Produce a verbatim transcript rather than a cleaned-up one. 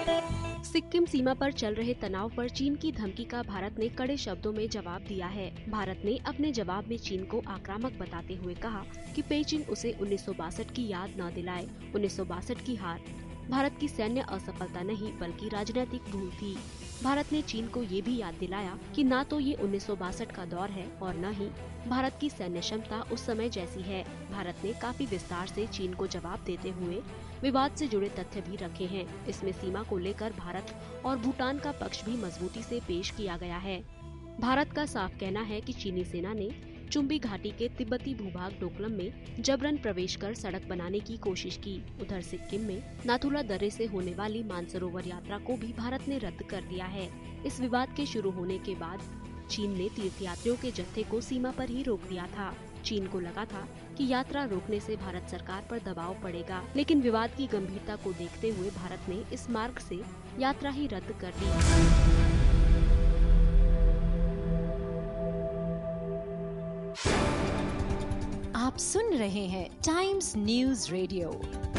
सिक्किम सीमा पर चल रहे तनाव पर चीन की धमकी का भारत ने कड़े शब्दों में जवाब दिया है। भारत ने अपने जवाब में चीन को आक्रामक बताते हुए कहा कि पेइचिंग उसे उन्नीस सौ बासठ की याद न दिलाए। उन्नीस सौ बासठ की हार भारत की सैन्य असफलता नहीं बल्कि राजनीतिक भूल थी। भारत ने चीन को ये भी याद दिलाया कि न तो ये उन्नीस सौ बासठ का दौर है और न ही भारत की सैन्य क्षमता उस समय जैसी है। भारत ने काफी विस्तार से चीन को जवाब देते हुए विवाद से जुड़े तथ्य भी रखे हैं। इसमें सीमा को लेकर भारत और भूटान का पक्ष भी मजबूती से पेश किया गया है। भारत का साफ कहना है कि चीनी सेना ने चुम्बी घाटी के तिब्बती भूभाग डोकलम में जबरन प्रवेश कर सड़क बनाने की कोशिश की। उधर सिक्किम में नाथुला दर्रे से होने वाली मानसरोवर यात्रा को भी भारत ने रद्द कर दिया है। इस विवाद के शुरू होने के बाद चीन ने तीर्थयात्रियों के जत्थे को सीमा पर ही रोक दिया था। चीन को लगा था कि यात्रा रोकने से भारत सरकार पर दबाव पड़ेगा, लेकिन विवाद की गंभीरता को देखते हुए भारत ने इस मार्ग से यात्रा ही रद्द कर दी। आप सुन रहे हैं टाइम्स न्यूज रेडियो।